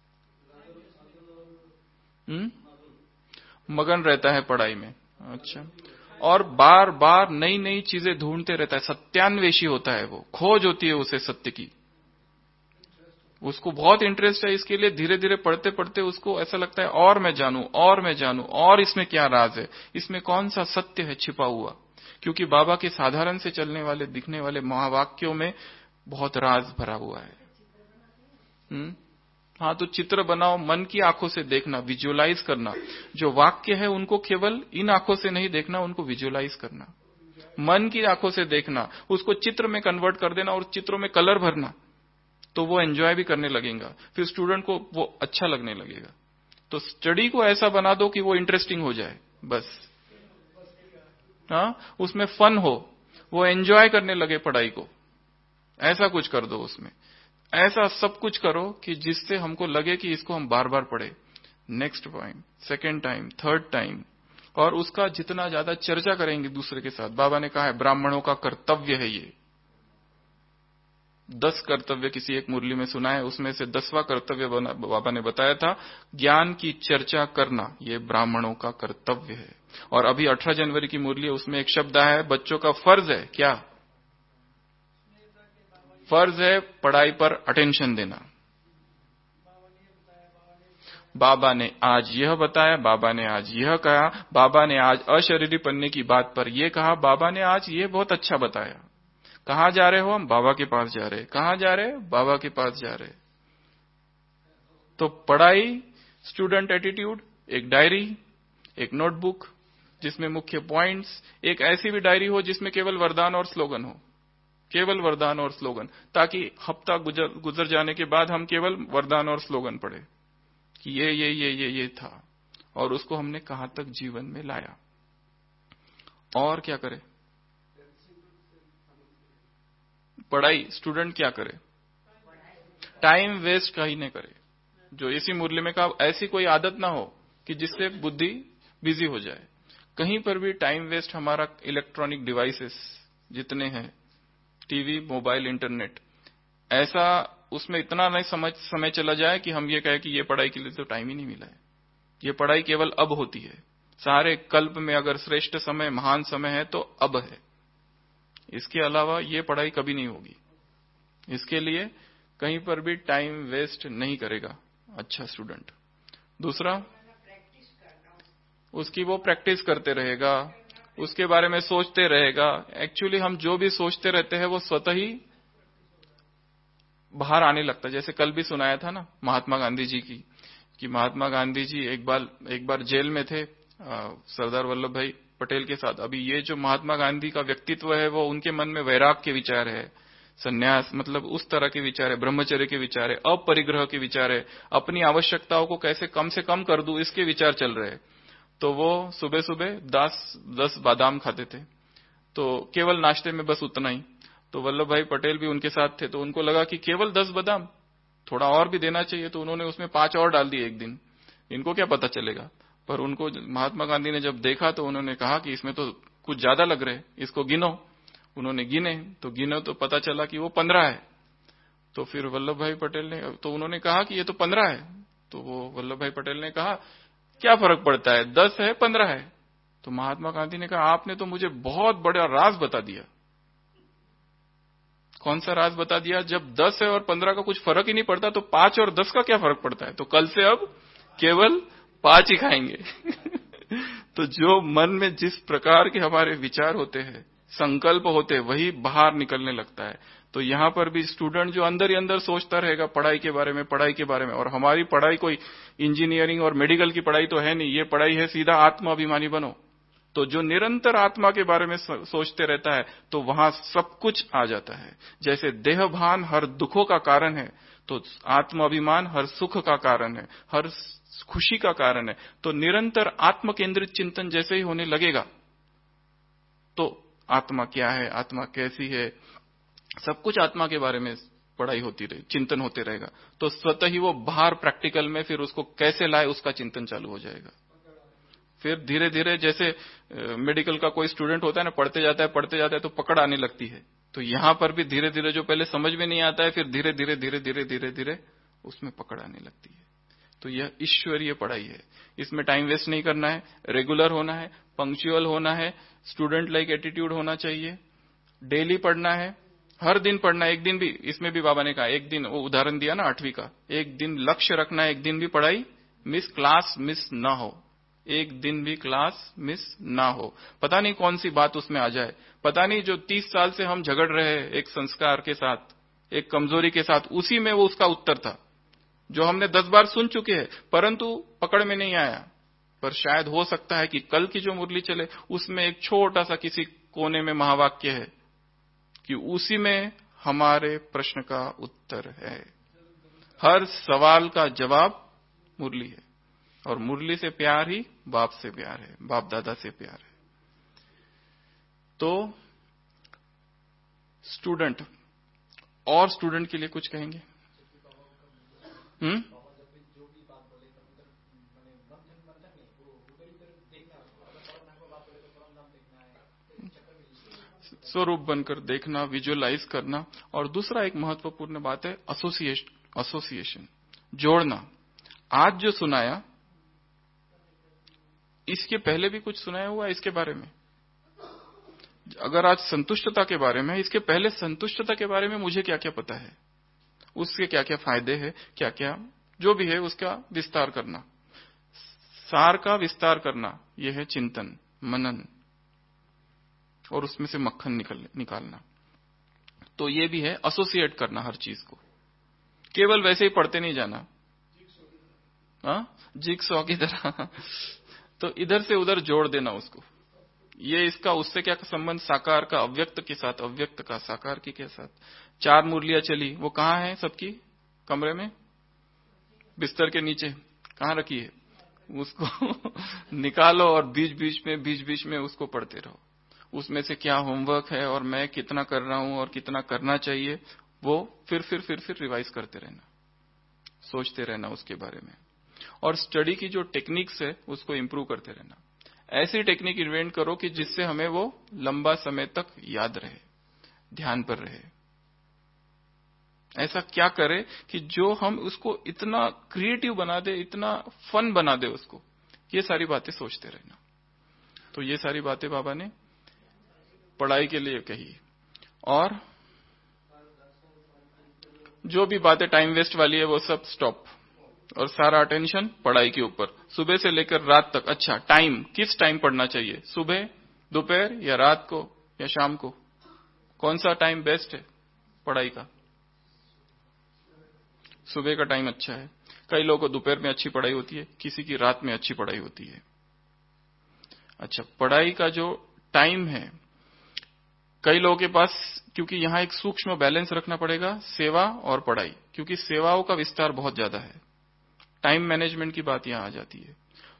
हम्म मगन रहता है पढ़ाई में। अच्छा, और बार बार नई नई चीजें ढूंढते रहता है, सत्यान्वेषी होता है, वो खोज होती है उसे सत्य की, उसको बहुत इंटरेस्ट है। इसके लिए धीरे धीरे पढ़ते पढ़ते उसको ऐसा लगता है और मैं जानूं और मैं जानूं और इसमें क्या राज है, इसमें कौन सा सत्य है छिपा हुआ। क्योंकि बाबा के साधारण से चलने वाले दिखने वाले महावाक्यों में बहुत राज भरा हुआ है। हम्म हाँ, तो चित्र बनाओ, मन की आंखों से देखना, विजुअलाइज करना। जो वाक्य है उनको केवल इन आंखों से नहीं देखना, उनको विजुअलाइज करना, मन की आंखों से देखना, उसको चित्र में कन्वर्ट कर देना और चित्रों में कलर भरना। तो वो एंजॉय भी करने लगेगा, फिर स्टूडेंट को वो अच्छा लगने लगेगा। तो स्टडी को ऐसा बना दो कि वो इंटरेस्टिंग हो जाए, बस हाँ, उसमें फन हो, वो एंजॉय करने लगे पढ़ाई को। ऐसा कुछ कर दो उसमें, ऐसा सब कुछ करो कि जिससे हमको लगे कि इसको हम बार बार पढ़े, next point, second time, third time, और उसका जितना ज्यादा चर्चा करेंगे दूसरे के साथ। बाबा ने कहा है ब्राह्मणों का कर्तव्य है ये। दस कर्तव्य किसी एक मुरली में सुना है, उसमें से दसवां कर्तव्य बाबा ने बताया था ज्ञान की चर्चा करना, ये ब्राह्मणों का कर्तव्य है। और अभी अठारह जनवरी की मुरली है, उसमें एक शब्द आया है बच्चों का फर्ज है। क्या फर्ज है? पढ़ाई पर अटेंशन देना। बाबा ने आज यह बताया, बाबा ने आज यह कहा, बाबा ने आज अशरीरी पन्ने की बात पर यह कहा, बाबा ने आज ये बहुत अच्छा बताया। कहाँ जा रहे हो? हम बाबा के पास जा रहे। कहाँ जा रहे? बाबा के पास जा रहे। तो पढ़ाई, स्टूडेंट एटीट्यूड, एक डायरी, एक नोटबुक जिसमें मुख्य पॉइंट्स, एक ऐसी भी डायरी हो जिसमें केवल वरदान और स्लोगन हो, केवल वरदान और स्लोगन, ताकि हफ्ता गुजर गुजर जाने के बाद हम केवल वरदान और स्लोगन पढ़े कि ये ये ये ये ये था और उसको हमने कहां तक जीवन में लाया। और क्या करे? पढ़ाई, स्टूडेंट क्या करे? टाइम वेस्ट कहीं नहीं करे। जो इसी मुरली में कहा, ऐसी कोई आदत ना हो कि जिससे बुद्धि बिजी हो जाए। कहीं पर भी टाइम वेस्ट हमारा इलेक्ट्रॉनिक डिवाइसेस जितने हैं, टीवी, मोबाइल, इंटरनेट, ऐसा उसमें इतना नहीं समझ समय चला जाए कि हम ये कहें कि ये पढ़ाई के लिए तो टाइम ही नहीं मिला है। ये पढ़ाई केवल अब होती है। सारे कल्प में अगर श्रेष्ठ समय, महान समय है तो अब है। इसके अलावा ये पढ़ाई कभी नहीं होगी। इसके लिए कहीं पर भी टाइम वेस्ट नहीं करेगा अच्छा स्टूडेंट। दूसरा, उसकी वो प्रैक्टिस करते रहेगा, उसके बारे में सोचते रहेगा। एक्चुअली हम जो भी सोचते रहते हैं वो स्वतः ही बाहर आने लगता है। जैसे कल भी सुनाया था ना महात्मा गांधी जी की, कि महात्मा गांधी जी एक बार एक बार जेल में थे सरदार वल्लभ भाई पटेल के साथ। अभी ये जो महात्मा गांधी का व्यक्तित्व है वो उनके मन में वैराग के विचार है, संन्यास मतलब उस तरह के विचार है, ब्रह्मचर्य के विचार है, अपरिग्रह के विचार है, अपनी आवश्यकताओं को कैसे कम से कम कर दूं इसके विचार चल रहे हैं। तो वो सुबह सुबह दस दस बादाम खाते थे, तो केवल नाश्ते में बस उतना ही। तो वल्लभ भाई पटेल भी उनके साथ थे, तो उनको लगा कि केवल दस बादाम, थोड़ा और भी देना चाहिए, तो उन्होंने उसमें पांच और डाल दिए एक दिन। इनको क्या पता चलेगा, पर उनको महात्मा गांधी ने जब देखा तो उन्होंने कहा कि इसमें तो कुछ ज्यादा लग रहे, इसको गिनो। उन्होंने गिने, तो गिनो तो पता चला कि वो पंद्रह है। तो फिर वल्लभ भाई पटेल ने, तो उन्होंने कहा कि ये तो पंद्रह है। तो वो वल्लभ भाई पटेल ने कहा क्या फर्क पड़ता है, दस है पंद्रह है। तो महात्मा गांधी ने कहा आपने तो मुझे बहुत बड़ा राज बता दिया। कौन सा राज बता दिया? जब दस है और पंद्रह का कुछ फर्क ही नहीं पड़ता, तो पांच और दस का क्या फर्क पड़ता है? तो कल से अब केवल पांच ही खाएंगे। तो जो मन में जिस प्रकार के हमारे विचार होते हैं, संकल्प होते हैं, वही बाहर निकलने लगता है। तो यहाँ पर भी स्टूडेंट जो अंदर ही अंदर सोचता रहेगा पढ़ाई के बारे में, पढ़ाई के बारे में, और हमारी पढ़ाई कोई इंजीनियरिंग और मेडिकल की पढ़ाई तो है नहीं, ये पढ़ाई है सीधा आत्माभिमानी बनो। तो जो निरंतर आत्मा के बारे में सोचते रहता है, तो वहां सब कुछ आ जाता है। जैसे देहभान हर दुखों का कारण है, तो आत्माभिमान हर सुख का कारण है, हर खुशी का कारण है। तो निरंतर आत्म केंद्रित चिंतन जैसे ही होने लगेगा, तो आत्मा क्या है, आत्मा कैसी है, सब कुछ आत्मा के बारे में पढ़ाई होती रहे, चिंतन होते रहेगा। तो स्वतः ही वो बाहर प्रैक्टिकल में फिर उसको कैसे लाए, उसका चिंतन चालू हो जाएगा। फिर धीरे धीरे जैसे मेडिकल का कोई स्टूडेंट होता है ना, पढ़ते जाता है पढ़ते जाता है तो पकड़ आने लगती है। तो यहां पर भी धीरे धीरे जो पहले समझ में नहीं आता है, फिर धीरे धीरे धीरे धीरे धीरे धीरे उसमें पकड़ आने लगती है। तो यह ईश्वरीय पढ़ाई है। इसमें टाइम वेस्ट नहीं करना है, रेगुलर होना है, पंक्चुअल होना है, स्टूडेंट लाइक एटीट्यूड होना चाहिए, डेली पढ़ना है, हर दिन पढ़ना है। एक दिन भी, इसमें भी बाबा ने कहा एक दिन, वो उदाहरण दिया ना आठवीं का, एक दिन लक्ष्य रखना है, एक दिन भी पढ़ाई मिस, क्लास मिस ना हो, एक दिन भी क्लास मिस ना हो। पता नहीं कौन सी बात उसमें आ जाए, पता नहीं जो तीस साल से हम झगड़ रहे हैं एक संस्कार के साथ, एक कमजोरी के साथ, उसी में वो उसका उत्तर था जो हमने दस बार सुन चुके हैं, परंतु पकड़ में नहीं आया। पर शायद हो सकता है कि कल की जो मुरली चले उसमें एक छोटा सा किसी कोने में महावाक्य है कि उसी में हमारे प्रश्न का उत्तर है। हर सवाल का जवाब मुरली है, और मुरली से प्यार ही बाप से प्यार है, बाप दादा से प्यार है। तो स्टूडेंट, और स्टूडेंट के लिए कुछ कहेंगे? हम्म स्वरूप बनकर देखना, विजुअलाइज करना। और दूसरा एक महत्वपूर्ण बात है एसोसिएशन, एसोसिएशन जोड़ना। आज जो सुनाया, इसके पहले भी कुछ सुनाया हुआ है इसके बारे में। अगर आज संतुष्टता के बारे में, इसके पहले संतुष्टता के बारे में मुझे क्या क्या पता है, उसके क्या क्या फायदे हैं, क्या क्या जो भी है उसका विस्तार करना, सार का विस्तार करना, यह है चिंतन, मनन, और उसमें से मक्खन निकल निकालना। तो ये भी है एसोसिएट करना हर चीज को, केवल वैसे ही पढ़ते नहीं जाना, हाँ जिक्सॉ की तरह। तो इधर से उधर जोड़ देना उसको। ये इसका उससे क्या संबंध, साकार का अव्यक्त के साथ, अव्यक्त का साकार की के साथ। चार मुरलियां चली, वो कहाँ है सबकी? कमरे में, बिस्तर के नीचे कहाँ रखी है? उसको निकालो और बीच बीच में बीच बीच में उसको पढ़ते रहो। उसमें से क्या होमवर्क है और मैं कितना कर रहा हूं और कितना करना चाहिए, वो फिर फिर फिर फिर रिवाइज करते रहना, सोचते रहना उसके बारे में। और स्टडी की जो टेक्निक्स है उसको इंप्रूव करते रहना। ऐसी टेक्निक इन्वेंट करो कि जिससे हमें वो लंबा समय तक याद रहे, ध्यान पर रहे। ऐसा क्या करे कि जो हम उसको इतना क्रिएटिव बना दे, इतना फन बना दे उसको। ये सारी बातें सोचते रहना। तो ये सारी बातें बाबा ने पढ़ाई के लिए कही। और जो भी बातें टाइम वेस्ट वाली है वो सब स्टॉप, और सारा अटेंशन पढ़ाई के ऊपर, सुबह से लेकर रात तक। अच्छा, टाइम, किस टाइम पढ़ना चाहिए? सुबह, दोपहर या रात को या शाम को? कौन सा टाइम बेस्ट है पढ़ाई का? सुबह का टाइम अच्छा है। कई लोगों को दोपहर में अच्छी पढ़ाई होती है, किसी की रात में अच्छी पढ़ाई होती है। अच्छा, पढ़ाई का जो टाइम है, कई लोगों के पास, क्योंकि यहां एक सूक्ष्म बैलेंस रखना पड़ेगा, सेवा और पढ़ाई, क्योंकि सेवाओं का विस्तार बहुत ज्यादा है। टाइम मैनेजमेंट की बात यहां आ जाती है।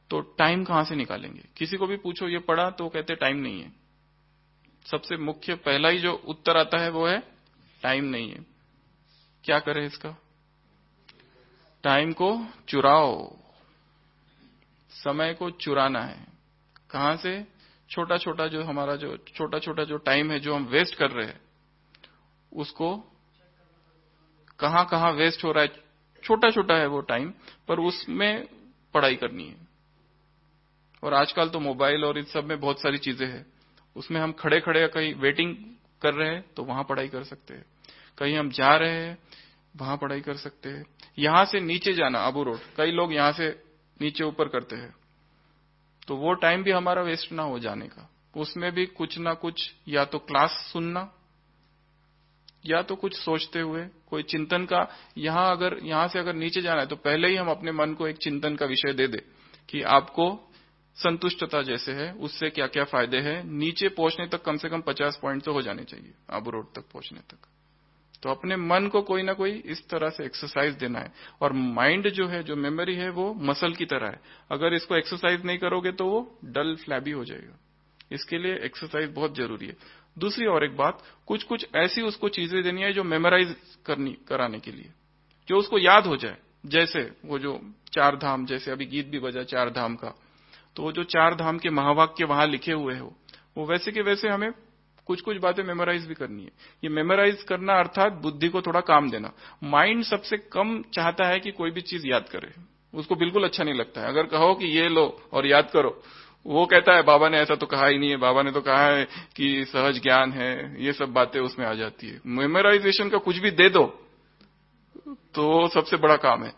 तो टाइम कहां से निकालेंगे? किसी को भी पूछो ये पढ़ा तो कहते टाइम नहीं है। सबसे मुख्य पहला ही जो उत्तर आता है वो है टाइम नहीं है। क्या करें इसका? टाइम को चुराओ, समय को चुराना है। कहां से? छोटा छोटा जो हमारा जो छोटा छोटा जो टाइम है जो हम वेस्ट कर रहे हैं, उसको कहां कहां वेस्ट हो रहा है, छोटा छोटा है वो टाइम, पर उसमें पढ़ाई करनी है। और आजकल तो मोबाइल और इस सब में बहुत सारी चीजें हैं, उसमें हम खड़े खड़े कहीं वेटिंग कर रहे हैं तो वहां पढ़ाई कर सकते हैं, कहीं हम जा रहे हैं वहां पढ़ाई कर सकते हैं। यहां से नीचे जाना, आबू रोड, कई लोग यहां से नीचे ऊपर करते हैं, तो वो टाइम भी हमारा वेस्ट ना हो जाने का। उसमें भी कुछ ना कुछ, या तो क्लास सुनना, या तो कुछ सोचते हुए कोई चिंतन का, यहां अगर यहां से अगर नीचे जाना है तो पहले ही हम अपने मन को एक चिंतन का विषय दे दे कि आपको संतुष्टता जैसे है उससे क्या क्या फायदे हैं। नीचे पहुंचने तक कम से कम पचास पॉइंट तो हो जाने चाहिए, आबू रोड तक पहुंचने तक। तो अपने मन को कोई ना कोई इस तरह से एक्सरसाइज देना है। और माइंड जो है, जो मेमोरी है, वो मसल की तरह है, अगर इसको एक्सरसाइज नहीं करोगे तो वो डल फ्लैबी हो जाएगा। इसके लिए एक्सरसाइज बहुत जरूरी है। दूसरी और एक बात, कुछ कुछ ऐसी उसको चीजें देनी है जो मेमोराइज करनी कराने के लिए, जो उसको याद हो जाए। जैसे वो जो चार धाम, जैसे अभी गीत भी बजा चार धाम का, तो वो जो चार धाम के महावाक्य वहां लिखे हुए हो, वो वैसे के वैसे हमें कुछ कुछ बातें मेमोराइज भी करनी है। ये मेमोराइज करना अर्थात बुद्धि को थोड़ा काम देना। माइंड सबसे कम चाहता है कि कोई भी चीज याद करे, उसको बिल्कुल अच्छा नहीं लगता है। अगर कहो कि ये लो और याद करो, वो कहता है बाबा ने ऐसा तो कहा ही नहीं है, बाबा ने तो कहा है कि सहज ज्ञान है, ये सब बातें उसमें आ जाती है। मेमोराइजेशन का कुछ भी दे दो तो सबसे बड़ा काम है।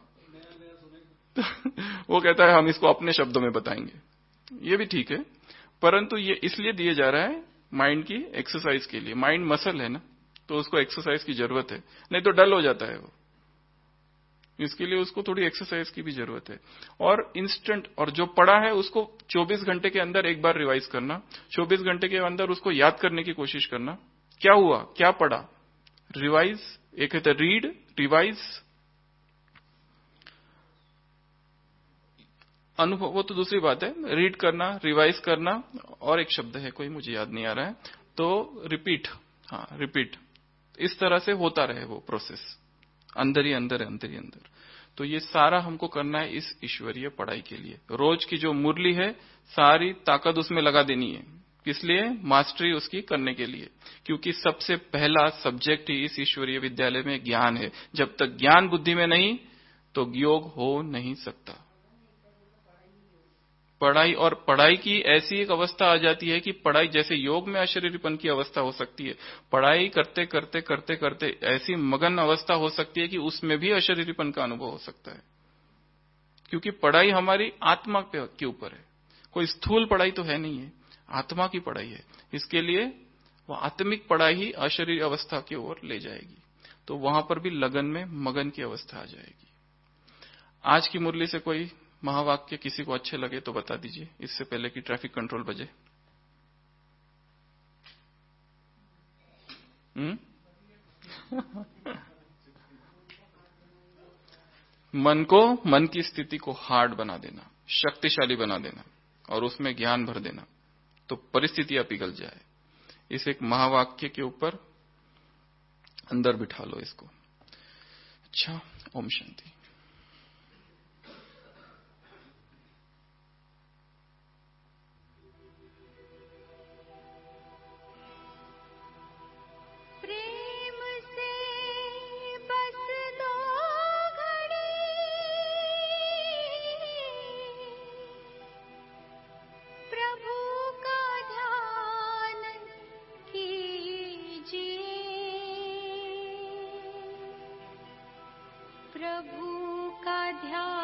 वो कहता है हम इसको अपने शब्दों में बताएंगे। ये भी ठीक है, परंतु ये इसलिए दिए जा रहा है माइंड की एक्सरसाइज के लिए। माइंड मसल है ना, तो उसको एक्सरसाइज की जरूरत है, नहीं तो डल हो जाता है वो। इसके लिए उसको थोड़ी एक्सरसाइज की भी जरूरत है। और इंस्टेंट, और जो पढ़ा है उसको चौबीस घंटे के अंदर एक बार रिवाइज करना, चौबीस घंटे के अंदर उसको याद करने की कोशिश करना। क्या हुआ, क्या पढ़ा, रिवाइज। एक है रीड, रिवाइज, अनुभव, वो तो दूसरी बात है। रीड करना, रिवाइज करना, और एक शब्द है कोई मुझे याद नहीं आ रहा है, तो रिपीट। हाँ, रिपीट। इस तरह से होता रहे वो प्रोसेस, अंदर ही अंदर अंदर ही अंदर। तो ये सारा हमको करना है इस ईश्वरीय पढ़ाई के लिए। रोज की जो मुरली है सारी ताकत उसमें लगा देनी है। किस लिए? मास्टरी उसकी करने के लिए, क्योंकि सबसे पहला सब्जेक्ट ही इस ईश्वरीय विद्यालय में ज्ञान है। जब तक ज्ञान बुद्धि में नहीं तो योग हो नहीं सकता। पढ़ाई, और पढ़ाई की ऐसी एक अवस्था आ जाती है कि पढ़ाई जैसे योग में अशरीरीपन की अवस्था हो सकती है, पढ़ाई करते करते करते करते ऐसी मगन अवस्था हो सकती है कि उसमें भी अशरीरीपन का अनुभव हो सकता है। क्योंकि पढ़ाई हमारी आत्मा के ऊपर है, कोई स्थूल पढ़ाई तो है नहीं है, आत्मा की पढ़ाई है। इसके लिए वो आत्मिक पढ़ाई ही अशरीर अवस्था की ओर ले जाएगी, तो वहां पर भी लगन में मगन की अवस्था आ जाएगी। आज की मुरली से कोई महावाक्य किसी को अच्छे लगे तो बता दीजिए, इससे पहले कि ट्रैफिक कंट्रोल बजे। हम्म मन को, मन की स्थिति को हार्ड बना देना, शक्तिशाली बना देना, और उसमें ज्ञान भर देना, तो परिस्थितियां पिघल जाए। इस एक महावाक्य के ऊपर अंदर बिठा लो इसको। अच्छा, ओम शांति। प्रभु का ध्यान